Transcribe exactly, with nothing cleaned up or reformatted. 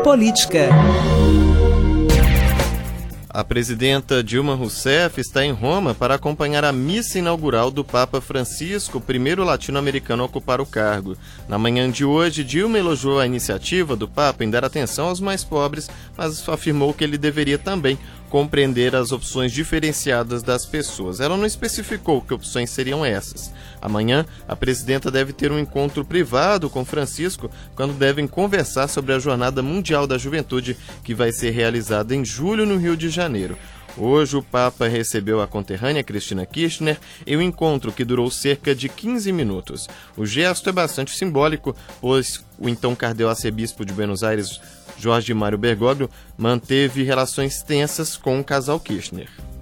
Política. A presidenta Dilma Rousseff está em Roma para acompanhar a missa inaugural do Papa Francisco, o primeiro latino-americano a ocupar o cargo. Na manhã de hoje, Dilma elogiou a iniciativa do Papa em dar atenção aos mais pobres, mas afirmou que ele deveria também compreender as opções diferenciadas das pessoas. Ela não especificou que opções seriam essas. Amanhã, a presidenta deve ter um encontro privado com Francisco, quando devem conversar sobre a Jornada Mundial da Juventude, que vai ser realizada em julho no Rio de Janeiro. Hoje, o Papa recebeu a conterrânea Cristina Kirchner em um encontro que durou cerca de quinze minutos. O gesto é bastante simbólico, pois o então cardeal-arcebispo de Buenos Aires, Jorge Mário Bergoglio, manteve relações tensas com o casal Kirchner.